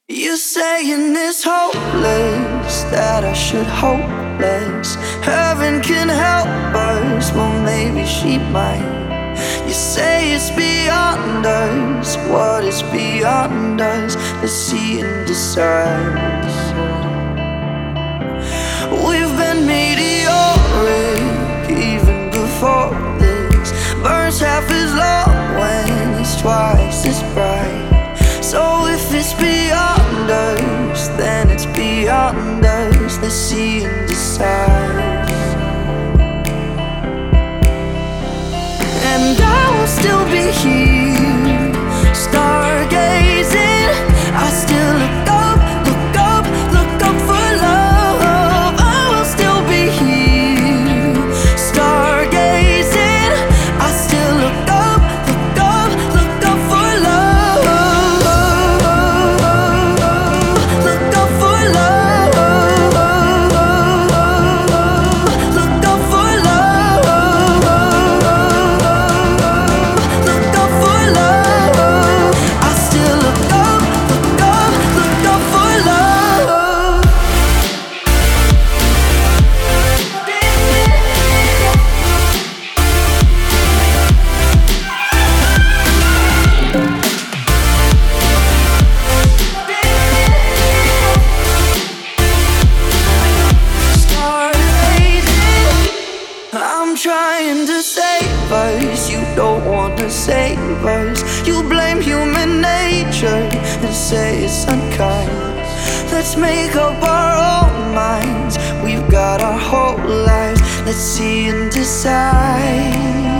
You saying it's hopeless, that I should hope less. Heaven can help us, well maybe she might. You say it's beyond us, what is beyond us? Let's see and decide. We've been meteoric even before this. Burns half as long when it's twice as bright. So if it's beyond us, then it's beyond us. Let's see and decide. And I will still be here, stargazing. I still look up, look up, look up for love. I will still be here, stargazing. I still look up, look up, look up for love. Look up for love. Look up for love. Look up for love. I still look up, look up, look up for love. I'm trying to save us, you don't wanna save us. You blame human nature and say it's unkind. Let's make up our own minds, we've got our whole lives. Let's see and decide.